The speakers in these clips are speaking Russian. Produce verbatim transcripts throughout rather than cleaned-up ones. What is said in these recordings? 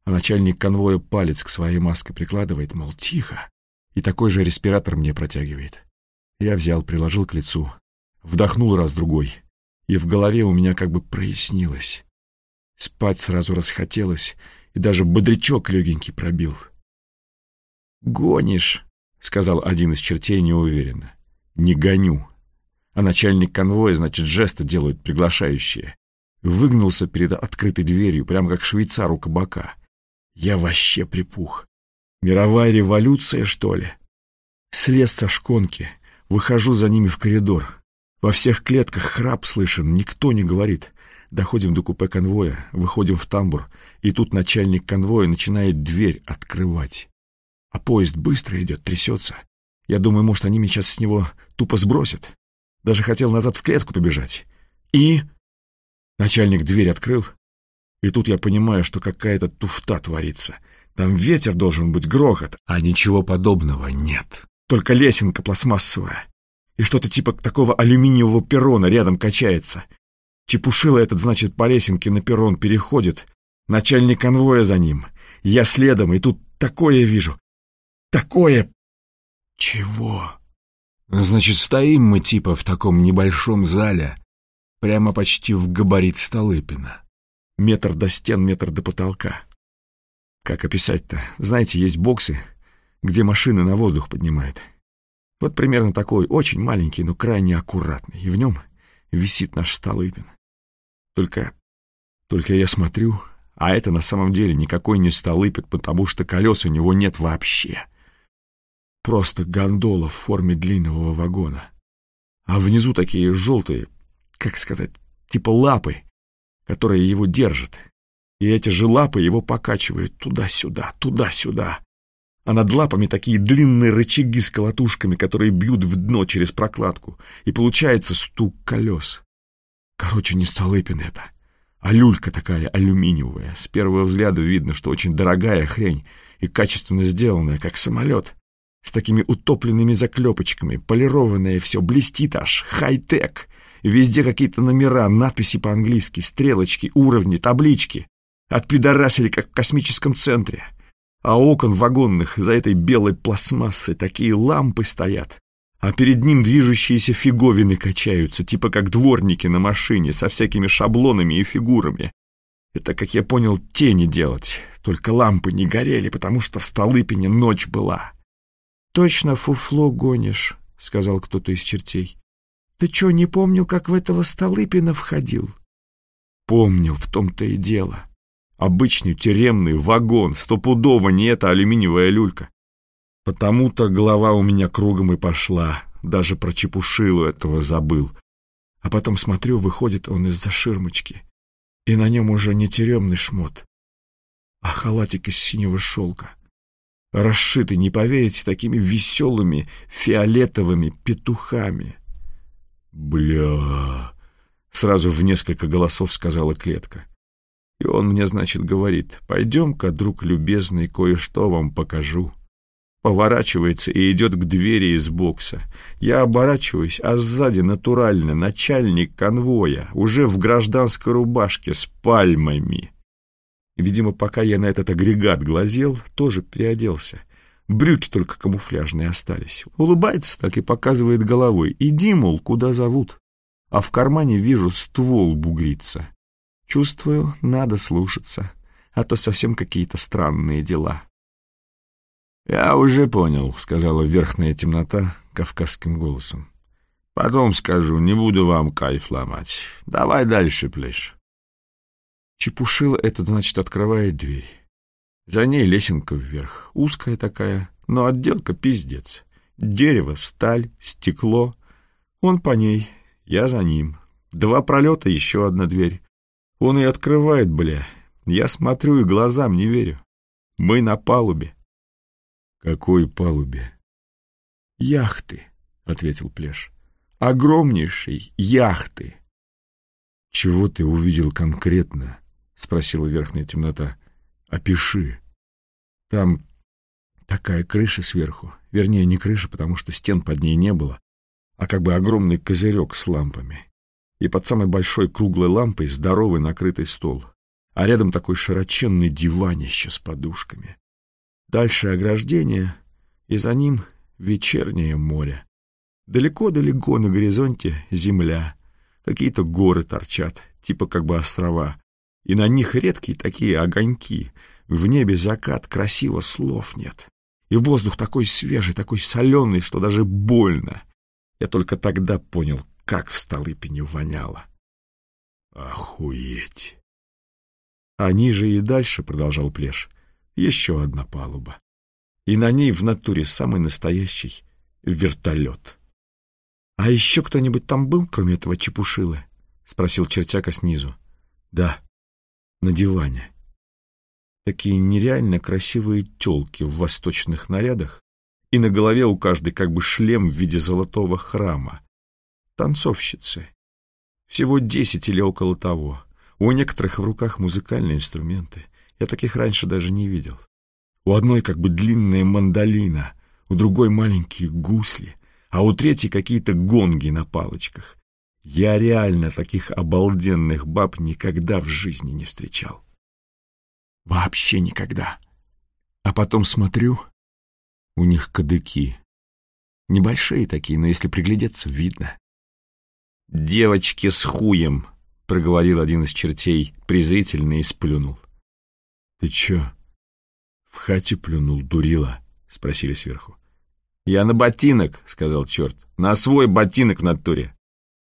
А начальник конвоя палец к своей маске прикладывает, мол, тихо, и такой же респиратор мне протягивает. Я взял, приложил к лицу, вдохнул раз-другой, и в голове у меня как бы прояснилось. Спать сразу расхотелось, и даже бодрячок легенький пробил. «Гонишь», — сказал один из чертей неуверенно. «Не гоню». А начальник конвоя, значит, жесты делают приглашающие. Выгнулся перед открытой дверью, прямо как швейцар у кабака. Я вообще припух. Мировая революция, что ли? Слез со шконки, выхожу за ними в коридор. Во всех клетках храп слышен, никто не говорит. Доходим до купе конвоя, выходим в тамбур, и тут начальник конвоя начинает дверь открывать. А поезд быстро идет, трясется. Я думаю, может, они меня сейчас с него тупо сбросят. Даже хотел назад в клетку побежать. И... Начальник дверь открыл, и тут я понимаю, что какая-то туфта творится. Там ветер должен быть, грохот, а ничего подобного нет. Только лесенка пластмассовая. И что-то типа такого алюминиевого перрона рядом качается. Чепушила этот, значит, по лесенке на перрон переходит. Начальник конвоя за ним. Я следом, и тут такое вижу. Такое... Чего? Значит, стоим мы типа в таком небольшом зале, прямо почти в габарит Столыпина. Метр до стен, метр до потолка. Как описать-то? Знаете, есть боксы, где машины на воздух поднимают. Вот примерно такой, очень маленький, но крайне аккуратный. И в нем висит наш Столыпин. Только... Только я смотрю, а это на самом деле никакой не Столыпин, потому что колес у него нет вообще. Просто гондола в форме длинного вагона. А внизу такие желтые, как сказать, типа лапы, которые его держат. И эти же лапы его покачивают туда-сюда, туда-сюда. А над лапами такие длинные рычаги с колотушками, которые бьют в дно через прокладку. И получается стук колес. Короче, не Столыпин это, а люлька такая алюминиевая. С первого взгляда видно, что очень дорогая хрень и качественно сделанная, как самолет. С такими утопленными заклепочками, полированное все, блестит аж, хай-тек. Везде какие-то номера, надписи по-английски, стрелочки, уровни, таблички. Отпидорасили, как в космическом центре. А окон вагонных за этой белой пластмассой такие лампы стоят. А перед ним движущиеся фиговины качаются, типа как дворники на машине, со всякими шаблонами и фигурами. Это, как я понял, тени делать. Только лампы не горели, потому что в Столыпине ночь была. «Точно фуфло гонишь», — сказал кто-то из чертей. «Ты чё, не помнил, как в этого Столыпина входил?» «Помнил, в том-то и дело. Обычный тюремный вагон, стопудово не эта алюминиевая люлька. Потому-то голова у меня кругом и пошла, даже про чепушилу этого забыл. А потом смотрю, выходит он из-за ширмочки, и на нем уже не тюремный шмот, а халатик из синего шелка. Расшитый, не поверите, такими веселыми фиолетовыми петухами. «Бля!» — сразу в несколько голосов сказала клетка. И он мне, значит, говорит: «Пойдем-ка, друг любезный, кое-что вам покажу». Поворачивается и идет к двери из бокса. Я оборачиваюсь, а сзади натурально начальник конвоя, уже в гражданской рубашке с пальмами. Видимо, пока я на этот агрегат глазел, тоже переоделся. Брюки только камуфляжные остались. Улыбается так и показывает головой. Иди, мол, куда зовут. А в кармане вижу, ствол бугрится. Чувствую, надо слушаться, а то совсем какие-то странные дела. «Я уже понял», — сказала верхняя темнота кавказским голосом. «Потом скажу, не буду вам кайф ломать. Давай дальше, плешь». Чепушила этот, значит, открывает дверь. За ней лесенка вверх, узкая такая, но отделка пиздец. Дерево, сталь, стекло. Он по ней, я за ним. Два пролета, еще одна дверь. Он и открывает, бля. Я смотрю и глазам не верю. Мы на палубе. «Какой палубе?» «Яхты», — ответил Плеш. «Огромнейшей яхты». «Чего ты увидел конкретно?» — спросила верхняя темнота. «Опиши». «Там такая крыша сверху. Вернее, не крыша, потому что стен под ней не было, а как бы огромный козырек с лампами. И под самой большой круглой лампой здоровый накрытый стол. а рядом такой широченный диванище с подушками. Дальше ограждение, и за ним вечернее море. Далеко-далеко на горизонте земля, какие-то горы торчат, типа как бы острова, и на них редкие такие огоньки. В небе закат, красиво, слов нет. И воздух такой свежий, такой соленый, что даже больно. Я только тогда понял, как в Столыпине воняло. Охуеть! А ниже и дальше, продолжал Плеш, еще одна палуба. И на ней в натуре самый настоящий вертолет. — А еще кто-нибудь там был, кроме этого чепушилы? — спросил чертяка снизу. — Да, на диване. Такие нереально красивые тёлки в восточных нарядах, и на голове у каждой как бы шлем в виде золотого храма. Танцовщицы. Всего десять или около того. У некоторых в руках музыкальные инструменты. Я таких раньше даже не видел. У одной как бы длинная мандолина, у другой маленькие гусли, а у третьей какие-то гонги на палочках. Я реально таких обалденных баб никогда в жизни не встречал. Вообще никогда. А потом смотрю, у них кадыки. Небольшие такие, но если приглядеться, видно. «Девочки с хуем», — проговорил один из чертей презрительно и сплюнул. «Ты чё, в хате плюнул, дурила?» — спросили сверху. «Я на ботинок», — сказал черт, — «на свой ботинок в натуре».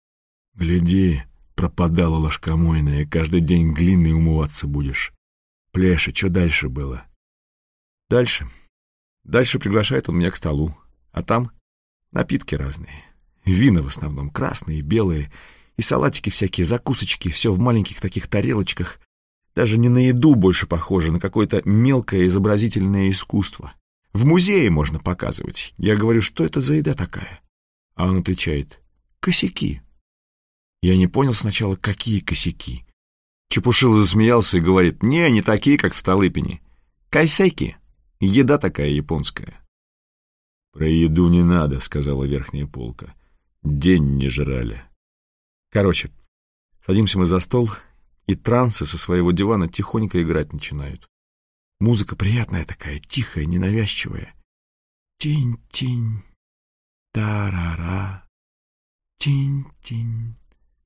«Гляди, пропадала ложкомойная, каждый день глиной умываться будешь. Плеша, что дальше было?» «Дальше? Дальше приглашает он меня к столу, а там напитки разные. Вина в основном, красные, белые, и салатики всякие, закусочки, все в маленьких таких тарелочках. Даже не на еду больше похоже, на какое-то мелкое изобразительное искусство. В музее можно показывать. Я говорю, что это за еда такая? А он отвечает, косяки. Я не понял сначала, какие косяки. Чепушила засмеялся и говорит, не, не такие, как в Столыпине. Кайсеки. Еда такая японская. «Про еду не надо», — сказала верхняя полка. «День не жрали». Короче, садимся мы за стол, и трансы со своего дивана тихонько играть начинают. Музыка приятная такая, тихая, ненавязчивая. Тинь-тинь, тарара, тинь-тинь,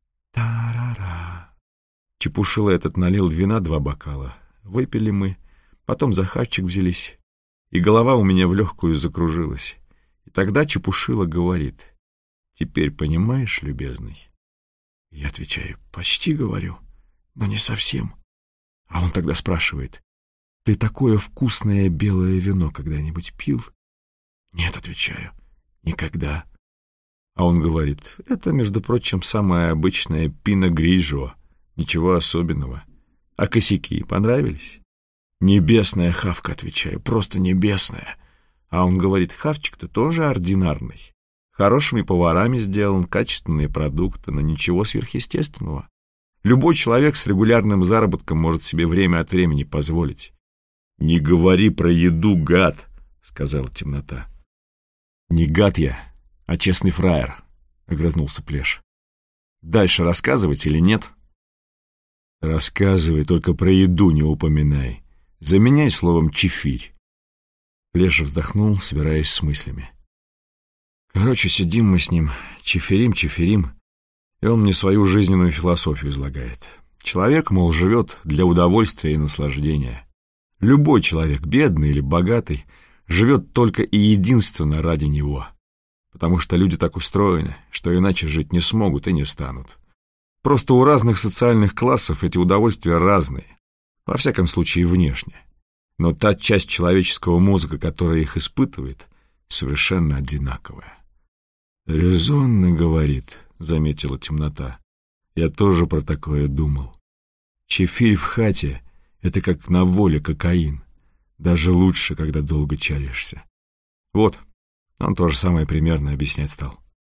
тарара. Чепушила этот налил вина два бокала. Выпили мы, потом за хавчик взялись, и голова у меня в легкую закружилась. И тогда Чепушила говорит, «Теперь понимаешь, любезный?» Я отвечаю, «Почти говорю, но не совсем». А он тогда спрашивает, «Ты такое вкусное белое вино когда-нибудь пил?» «Нет», — отвечаю, «никогда». А он говорит, «Это, между прочим, самое обычное пино грижо, ничего особенного. А косяки понравились?» «Небесная хавка», — отвечаю, «просто небесная». А он говорит, «Хавчик-то тоже ординарный. Хорошими поварами сделан, качественные продукты, но ничего сверхъестественного. Любой человек с регулярным заработком может себе время от времени позволить». «Не говори про еду, гад», — сказала темнота. «Не гад я, а честный фраер», — огрызнулся Плеш. «Дальше рассказывать или нет?» «Рассказывай, только про еду не упоминай. Заменяй словом чефирь». Плеш вздохнул, собираясь с мыслями. Короче, сидим мы с ним, чеферим, чеферим, и он мне свою жизненную философию излагает. Человек, мол, живет для удовольствия и наслаждения. Любой человек, бедный или богатый, живет только и единственно ради него. Потому что люди так устроены, что иначе жить не смогут и не станут. Просто у разных социальных классов эти удовольствия разные, во всяком случае внешне. Но та часть человеческого мозга, которая их испытывает, совершенно одинаковая. «Резонно, — говорит, — заметила темнота. Я тоже про такое думал. Чефирь в хате — это как на воле кокаин. Даже лучше, когда долго чалишься. Вот, он то же самое примерно объяснять стал.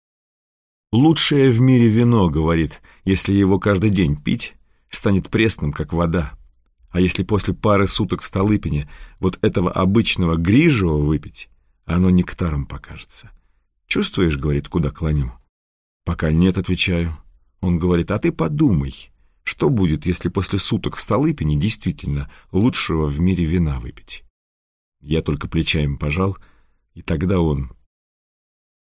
Лучшее в мире вино, — говорит, — если его каждый день пить, станет пресным, как вода. А если после пары суток в Столыпине вот этого обычного грижевого выпить, оно нектаром покажется. Чувствуешь, — говорит, — куда клоню? Пока нет, — отвечаю. Он говорит, а ты подумай, Что будет, если после суток в Столыпине действительно лучшего в мире вина выпить? Я только плечами пожал, и тогда он